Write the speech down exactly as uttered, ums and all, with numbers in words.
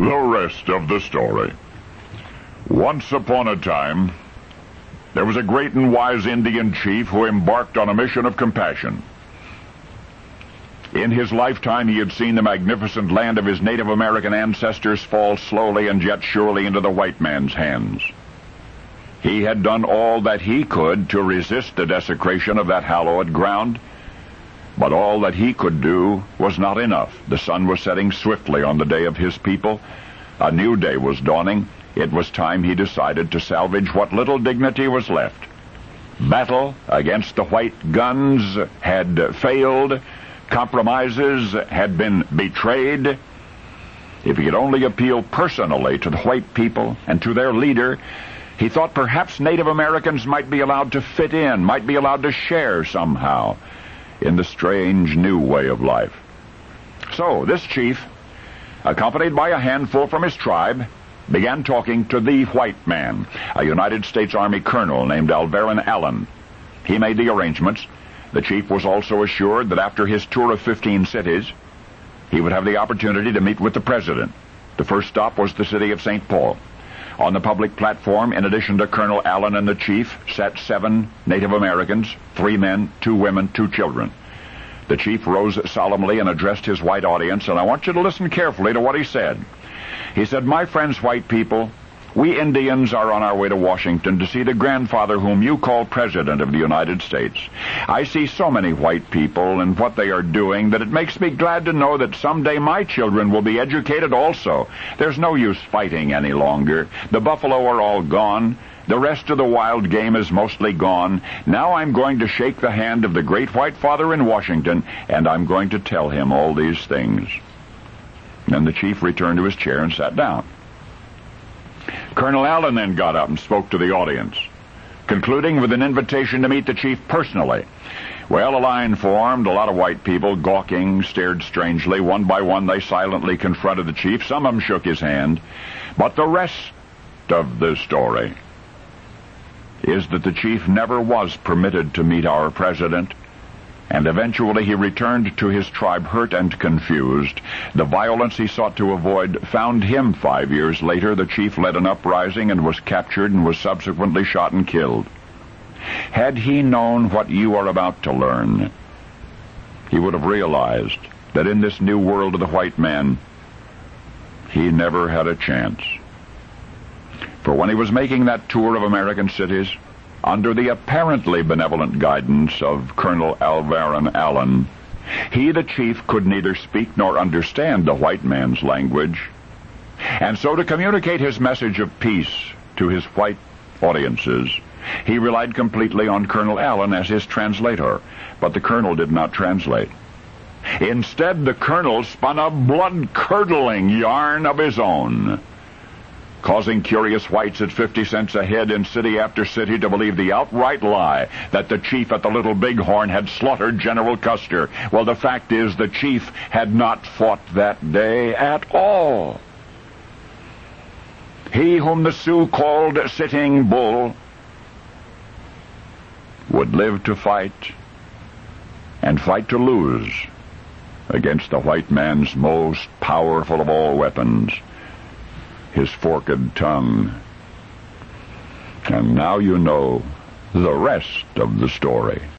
The rest of the story. Once upon a time, there was a great and wise Indian chief who embarked on a mission of compassion. In his lifetime, he had seen the magnificent land of his Native American ancestors fall slowly and yet surely into the white man's hands. He had done all that he could to resist the desecration of that hallowed ground, but all that he could do was not enough. The sun was setting swiftly on the day of his people. A new day was dawning. It was time, he decided, to salvage what little dignity was left. Battle against the white guns had failed. Compromises had been betrayed. If he could only appeal personally to the white people and to their leader, he thought perhaps Native Americans might be allowed to fit in, might be allowed to share somehow in the strange new way of life. So this chief, accompanied by a handful from his tribe, began talking to the white man, a United States Army colonel named Alvaron Allen. He made the arrangements. The chief was also assured that after his tour of fifteen cities, he would have the opportunity to meet with the president. The first stop was the city of Saint Paul. On the public platform, in addition to Colonel Allen and the chief, sat seven Native Americans, three men, two women, two children. The chief rose solemnly and addressed his white audience, and I want you to listen carefully to what he said. He said, "My friends, white people, we Indians are on our way to Washington to see the grandfather whom you call President of the United States. I see so many white people and what they are doing that it makes me glad to know that someday my children will be educated also. There's no use fighting any longer. The buffalo are all gone. The rest of the wild game is mostly gone. Now I'm going to shake the hand of the great white father in Washington, and I'm going to tell him all these things." Then the chief returned to his chair and sat down. Colonel Allen then got up and spoke to the audience, concluding with an invitation to meet the chief personally. Well, a line formed. A lot of white people, gawking, stared strangely. One by one, they silently confronted the chief. Some of them shook his hand. But the rest of the story is that the chief never was permitted to meet our president, and eventually he returned to his tribe hurt and confused. The violence he sought to avoid found him five years later. The chief led an uprising and was captured and was subsequently shot and killed. Had he known what you are about to learn, he would have realized that in this new world of the white man, he never had a chance. For when he was making that tour of American cities, under the apparently benevolent guidance of Colonel Alvaron Allen, he, the chief, could neither speak nor understand the white man's language. And so to communicate his message of peace to his white audiences, he relied completely on Colonel Allen as his translator. But the colonel did not translate. Instead, the colonel spun a blood-curdling yarn of his own, causing curious whites at fifty cents a head in city after city to believe the outright lie that the chief at the Little Bighorn had slaughtered General Custer. Well, the fact is the chief had not fought that day at all. He whom the Sioux called Sitting Bull would live to fight, and fight to lose, against the white man's most powerful of all weapons, his forked tongue. And now you know the rest of the story.